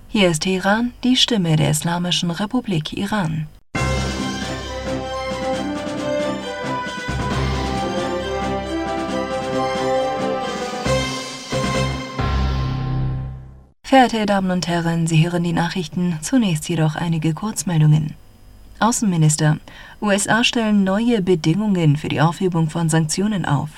Hier ist Teheran, die Stimme der Islamischen Republik Iran. Verehrte Damen und Herren, Sie hören die Nachrichten, zunächst jedoch einige Kurzmeldungen. Außenminister: USA stellen neue Bedingungen für die Aufhebung von Sanktionen auf.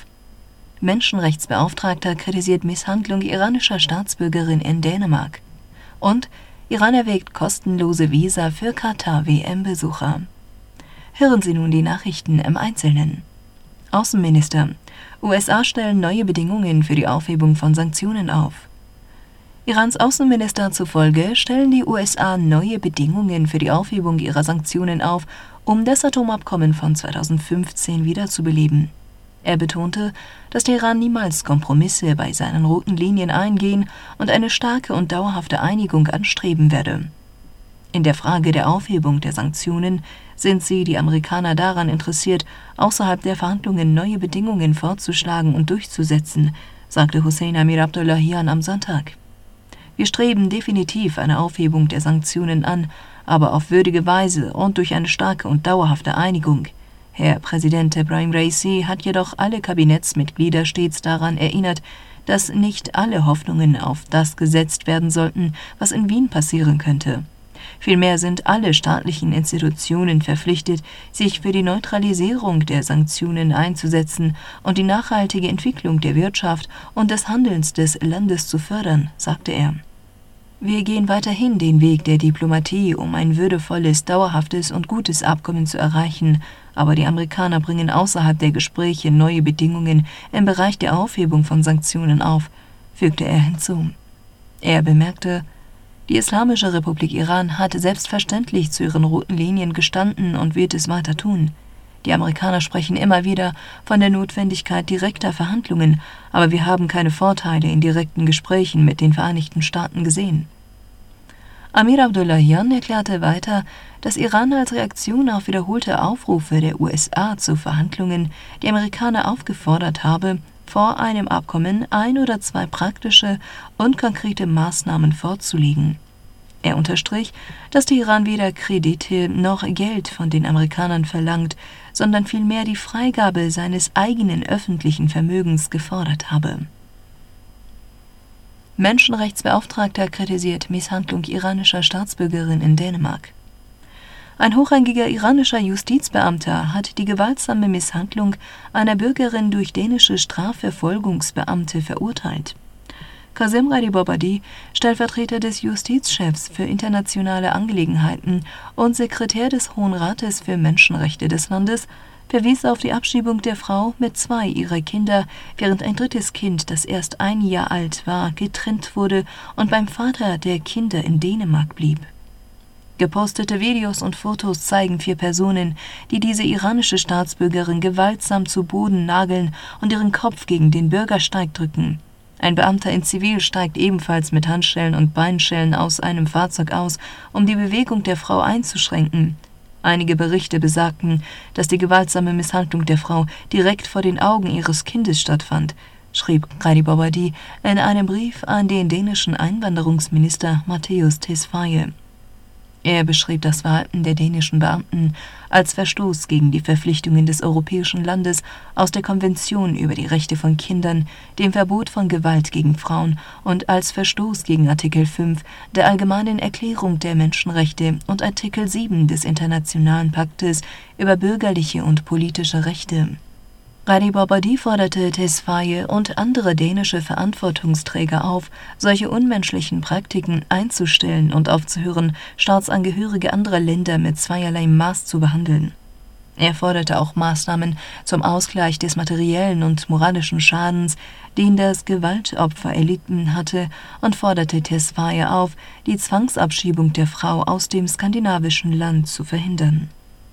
Menschenrechtsbeauftragter kritisiert Misshandlung iranischer Staatsbürgerin in Dänemark. Und Iran erwägt kostenlose Visa für Katar-WM-Besucher. Hören Sie nun die Nachrichten im Einzelnen. Außenminister: USA stellen neue Bedingungen für die Aufhebung von Sanktionen auf. Irans Außenminister zufolge stellen die USA neue Bedingungen für die Aufhebung ihrer Sanktionen auf, um das Atomabkommen von 2015 wiederzubeleben. Er betonte, dass Teheran niemals Kompromisse bei seinen roten Linien eingehen und eine starke und dauerhafte Einigung anstreben werde. In der Frage der Aufhebung der Sanktionen sind die Amerikaner daran interessiert, außerhalb der Verhandlungen neue Bedingungen vorzuschlagen und durchzusetzen, sagte Hossein Amir-Abdollahian am Sonntag. Wir streben definitiv eine Aufhebung der Sanktionen an, aber auf würdige Weise und durch eine starke und dauerhafte Einigung. Herr Präsident Ebrahim Raisi hat jedoch alle Kabinettsmitglieder stets daran erinnert, dass nicht alle Hoffnungen auf das gesetzt werden sollten, was in Wien passieren könnte. Vielmehr sind alle staatlichen Institutionen verpflichtet, sich für die Neutralisierung der Sanktionen einzusetzen und die nachhaltige Entwicklung der Wirtschaft und des Handelns des Landes zu fördern, sagte er. Wir gehen weiterhin den Weg der Diplomatie, um ein würdevolles, dauerhaftes und gutes Abkommen zu erreichen, aber die Amerikaner bringen außerhalb der Gespräche neue Bedingungen im Bereich der Aufhebung von Sanktionen auf, fügte er hinzu. Er bemerkte: Die Islamische Republik Iran hat selbstverständlich zu ihren roten Linien gestanden und wird es weiter tun. Die Amerikaner sprechen immer wieder von der Notwendigkeit direkter Verhandlungen, aber wir haben keine Vorteile in direkten Gesprächen mit den Vereinigten Staaten gesehen. Amir Abdollahian erklärte weiter, dass Iran als Reaktion auf wiederholte Aufrufe der USA zu Verhandlungen die Amerikaner aufgefordert habe, vor einem Abkommen 1 oder 2 praktische und konkrete Maßnahmen vorzulegen. Er unterstrich, dass Teheran weder Kredite noch Geld von den Amerikanern verlangt, sondern vielmehr die Freigabe seines eigenen öffentlichen Vermögens gefordert habe. Menschenrechtsbeauftragter kritisiert Misshandlung iranischer Staatsbürgerin in Dänemark. Ein hochrangiger iranischer Justizbeamter hat die gewaltsame Misshandlung einer Bürgerin durch dänische Strafverfolgungsbeamte verurteilt. Qasem Radibabadi, Stellvertreter des Justizchefs für internationale Angelegenheiten und Sekretär des Hohen Rates für Menschenrechte des Landes, verwies auf die Abschiebung der Frau mit 2 ihrer Kinder, während ein drittes Kind, das erst 1 Jahr alt war, getrennt wurde und beim Vater der Kinder in Dänemark blieb. Gepostete Videos und Fotos zeigen 4 Personen, die diese iranische Staatsbürgerin gewaltsam zu Boden nageln und ihren Kopf gegen den Bürgersteig drücken. Ein Beamter in Zivil steigt ebenfalls mit Handschellen und Beinschellen aus einem Fahrzeug aus, um die Bewegung der Frau einzuschränken. Einige Berichte besagten, dass die gewaltsame Misshandlung der Frau direkt vor den Augen ihres Kindes stattfand, schrieb Radibabadi in einem Brief an den dänischen Einwanderungsminister Mattias Tesfaye. Er beschrieb das Verhalten der dänischen Beamten als Verstoß gegen die Verpflichtungen des europäischen Landes aus der Konvention über die Rechte von Kindern, dem Verbot von Gewalt gegen Frauen und als Verstoß gegen Artikel 5 der Allgemeinen Erklärung der Menschenrechte und Artikel 7 des Internationalen Paktes über bürgerliche und politische Rechte. Radibabadi forderte Tesfaye und andere dänische Verantwortungsträger auf, solche unmenschlichen Praktiken einzustellen und aufzuhören, Staatsangehörige anderer Länder mit zweierlei Maß zu behandeln. Er forderte auch Maßnahmen zum Ausgleich des materiellen und moralischen Schadens, den das Gewaltopfer erlitten hatte, und forderte Tesfaye auf, die Zwangsabschiebung der Frau aus dem skandinavischen Land zu verhindern.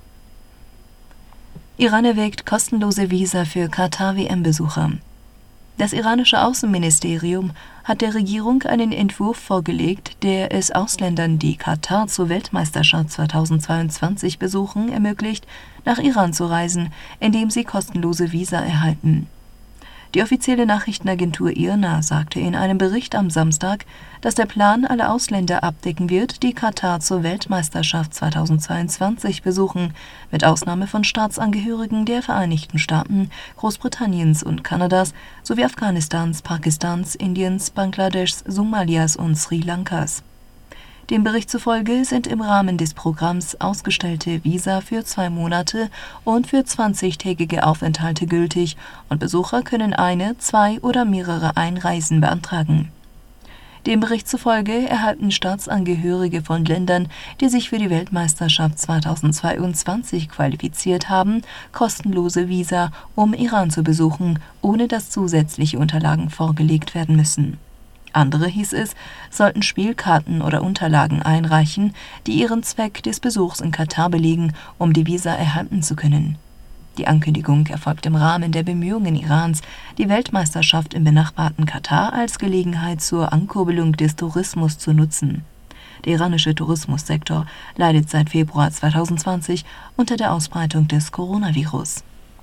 Iran erwägt kostenlose Visa für Katar-WM-Besucher. Das iranische Außenministerium hat der Regierung einen Entwurf vorgelegt, der es Ausländern, die Katar zur Weltmeisterschaft 2022 besuchen, ermöglicht, nach Iran zu reisen, indem sie kostenlose Visa erhalten. Die offizielle Nachrichtenagentur IRNA sagte in einem Bericht am Samstag, dass der Plan alle Ausländer abdecken wird, die Katar zur Weltmeisterschaft 2022 besuchen, mit Ausnahme von Staatsangehörigen der Vereinigten Staaten, Großbritanniens und Kanadas sowie Afghanistans, Pakistans, Indiens, Bangladeschs, Somalias und Sri Lankas. Dem Bericht zufolge sind im Rahmen des Programms ausgestellte Visa für 2 Monate und für 20-tägige Aufenthalte gültig und Besucher können eine, 2 oder mehrere Einreisen beantragen. Dem Bericht zufolge erhalten Staatsangehörige von Ländern, die sich für die Weltmeisterschaft 2022 qualifiziert haben, kostenlose Visa, um Iran zu besuchen, ohne dass zusätzliche Unterlagen vorgelegt werden müssen. Andere, hieß es, sollten Spielkarten oder Unterlagen einreichen, die ihren Zweck des Besuchs in Katar belegen, um die Visa erhalten zu können. Die Ankündigung erfolgt im Rahmen der Bemühungen Irans, die Weltmeisterschaft im benachbarten Katar als Gelegenheit zur Ankurbelung des Tourismus zu nutzen. Der iranische Tourismussektor leidet seit Februar 2020 unter der Ausbreitung des Coronavirus.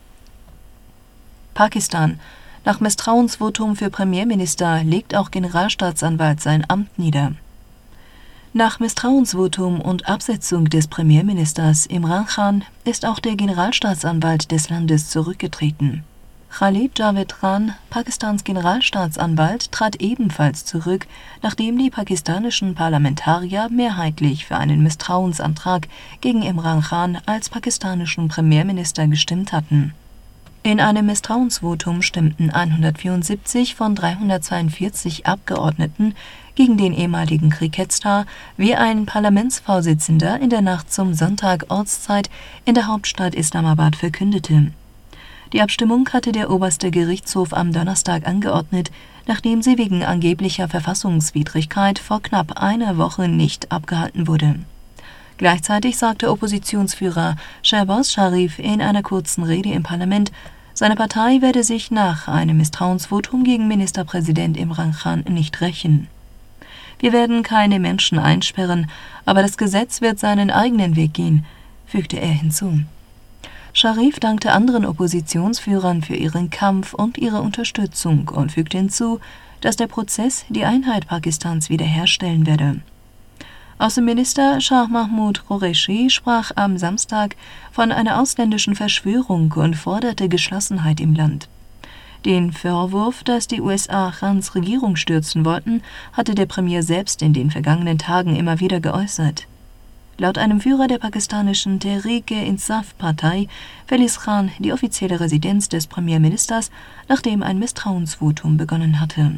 Pakistan. Nach Misstrauensvotum für Premierminister legt auch Generalstaatsanwalt sein Amt nieder. Nach Misstrauensvotum und Absetzung des Premierministers Imran Khan ist auch der Generalstaatsanwalt des Landes zurückgetreten. Khalid Javed Khan, Pakistans Generalstaatsanwalt, trat ebenfalls zurück, nachdem die pakistanischen Parlamentarier mehrheitlich für einen Misstrauensantrag gegen Imran Khan als pakistanischen Premierminister gestimmt hatten. In einem Misstrauensvotum stimmten 174 von 342 Abgeordneten gegen den ehemaligen Cricketstar, wie ein Parlamentsvorsitzender in der Nacht zum Sonntag Ortszeit in der Hauptstadt Islamabad verkündete. Die Abstimmung hatte der oberste Gerichtshof am Donnerstag angeordnet, nachdem sie wegen angeblicher Verfassungswidrigkeit vor knapp einer Woche nicht abgehalten wurde. Gleichzeitig sagte Oppositionsführer Shehbaz Sharif in einer kurzen Rede im Parlament, seine Partei werde sich nach einem Misstrauensvotum gegen Ministerpräsident Imran Khan nicht rächen. Wir werden keine Menschen einsperren, aber das Gesetz wird seinen eigenen Weg gehen, fügte er hinzu. Sharif dankte anderen Oppositionsführern für ihren Kampf und ihre Unterstützung und fügte hinzu, dass der Prozess die Einheit Pakistans wiederherstellen werde. Außenminister Shah Mahmood Qureshi sprach am Samstag von einer ausländischen Verschwörung und forderte Geschlossenheit im Land. Den Vorwurf, dass die USA Khans Regierung stürzen wollten, hatte der Premier selbst in den vergangenen Tagen immer wieder geäußert. Laut einem Führer der pakistanischen Tehreek-e-Insaf-Partei verließ Khan die offizielle Residenz des Premierministers, nachdem ein Misstrauensvotum begonnen hatte.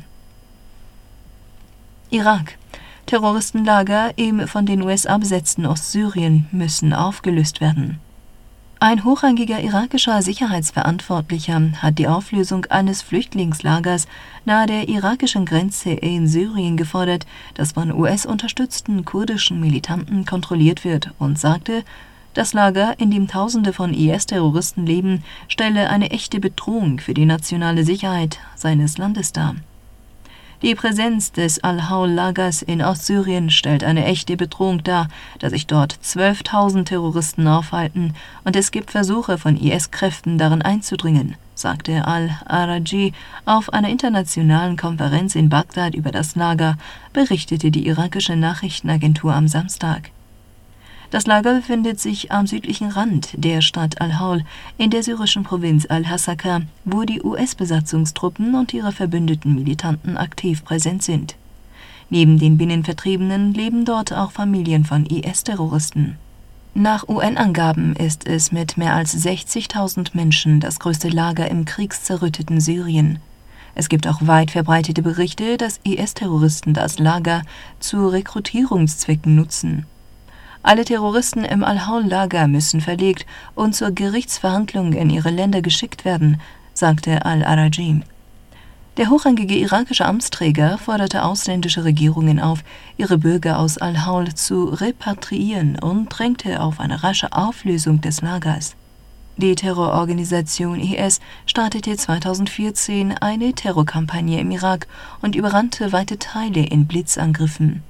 Irak. Terroristenlager im von den USA besetzten Ostsyrien müssen aufgelöst werden. Ein hochrangiger irakischer Sicherheitsverantwortlicher hat die Auflösung eines Flüchtlingslagers nahe der irakischen Grenze in Syrien gefordert, das von US-unterstützten kurdischen Militanten kontrolliert wird, und sagte, das Lager, in dem Tausende von IS-Terroristen leben, stelle eine echte Bedrohung für die nationale Sicherheit seines Landes dar. Die Präsenz des Al-Hawl-Lagers in Ostsyrien stellt eine echte Bedrohung dar, da sich dort 12.000 Terroristen aufhalten und es gibt Versuche von IS-Kräften darin einzudringen, sagte Al-Araji auf einer internationalen Konferenz in Bagdad über das Lager, berichtete die irakische Nachrichtenagentur am Samstag. Das Lager befindet sich am südlichen Rand der Stadt Al-Hawl in der syrischen Provinz Al-Hasaka, wo die US-Besatzungstruppen und ihre verbündeten Militanten aktiv präsent sind. Neben den Binnenvertriebenen leben dort auch Familien von IS-Terroristen. Nach UN-Angaben ist es mit mehr als 60.000 Menschen das größte Lager im kriegszerrütteten Syrien. Es gibt auch weit verbreitete Berichte, dass IS-Terroristen das Lager zu Rekrutierungszwecken nutzen. Alle Terroristen im Al-Hawl-Lager müssen verlegt und zur Gerichtsverhandlung in ihre Länder geschickt werden, sagte Al-Araji. Der hochrangige irakische Amtsträger forderte ausländische Regierungen auf, ihre Bürger aus Al-Hawl zu repatriieren und drängte auf eine rasche Auflösung des Lagers. Die Terrororganisation IS startete 2014 eine Terrorkampagne im Irak und überrannte weite Teile in Blitzangriffen.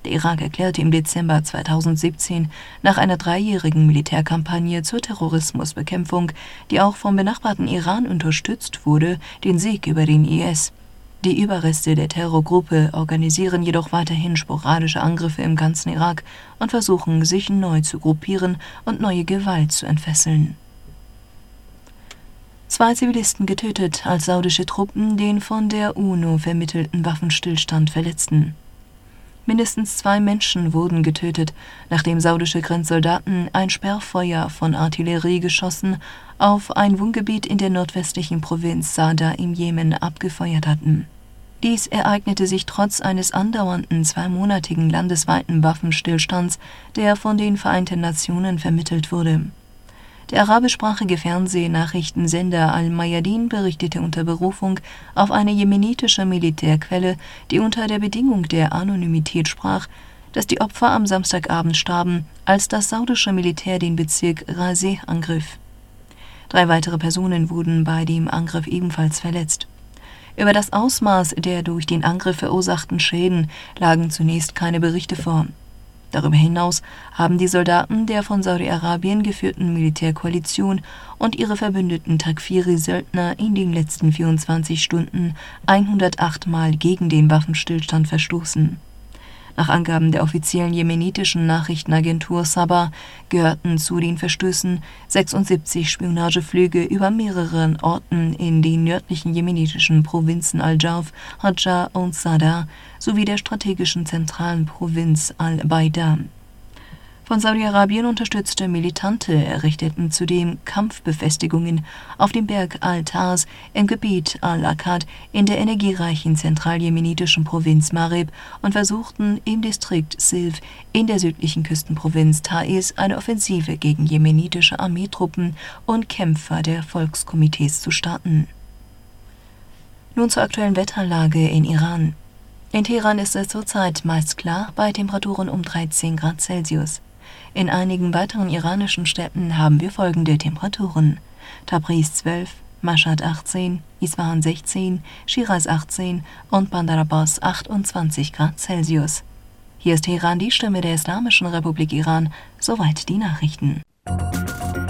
Der Irak erklärte im Dezember 2017 nach einer 3-jährigen Militärkampagne zur Terrorismusbekämpfung, die auch vom benachbarten Iran unterstützt wurde, den Sieg über den IS. Die Überreste der Terrorgruppe organisieren jedoch weiterhin sporadische Angriffe im ganzen Irak und versuchen, sich neu zu gruppieren und neue Gewalt zu entfesseln. 2 Zivilisten getötet, als saudische Truppen den von der UNO vermittelten Waffenstillstand verletzten. Mindestens 2 Menschen wurden getötet, nachdem saudische Grenzsoldaten ein Sperrfeuer von Artilleriegeschossen auf ein Wohngebiet in der nordwestlichen Provinz Sada im Jemen abgefeuert hatten. Dies ereignete sich trotz eines andauernden 2-monatigen landesweiten Waffenstillstands, der von den Vereinten Nationen vermittelt wurde. Der arabischsprachige Fernsehnachrichtensender Al-Mayadin berichtete unter Berufung auf eine jemenitische Militärquelle, die unter der Bedingung der Anonymität sprach, dass die Opfer am Samstagabend starben, als das saudische Militär den Bezirk Raseh angriff. 3 weitere Personen wurden bei dem Angriff ebenfalls verletzt. Über das Ausmaß der durch den Angriff verursachten Schäden lagen zunächst keine Berichte vor. Darüber hinaus haben die Soldaten der von Saudi-Arabien geführten Militärkoalition und ihre verbündeten Takfiri-Söldner in den letzten 24 Stunden 108 Mal gegen den Waffenstillstand verstoßen. Nach Angaben der offiziellen jemenitischen Nachrichtenagentur Sabah gehörten zu den Verstößen 76 Spionageflüge über mehreren Orten in den nördlichen jemenitischen Provinzen Al-Jauf, Hadja und Sada sowie der strategischen zentralen Provinz Al-Baida. Von Saudi-Arabien unterstützte Militante errichteten zudem Kampfbefestigungen auf dem Berg Al-Tars im Gebiet Al-Akkad in der energiereichen zentraljemenitischen Provinz Marib und versuchten im Distrikt Silf in der südlichen Küstenprovinz Taiz eine Offensive gegen jemenitische Armeetruppen und Kämpfer der Volkskomitees zu starten. Nun zur aktuellen Wetterlage in Iran. In Teheran ist es zurzeit meist klar bei Temperaturen um 13 Grad Celsius. In einigen weiteren iranischen Städten haben wir folgende Temperaturen: Tabriz 12, Mashhad 18, Isfahan 16, Shiraz 18 und Bandar Abbas 28 Grad Celsius. Hier ist Teheran, die Stimme der Islamischen Republik Iran. Soweit die Nachrichten.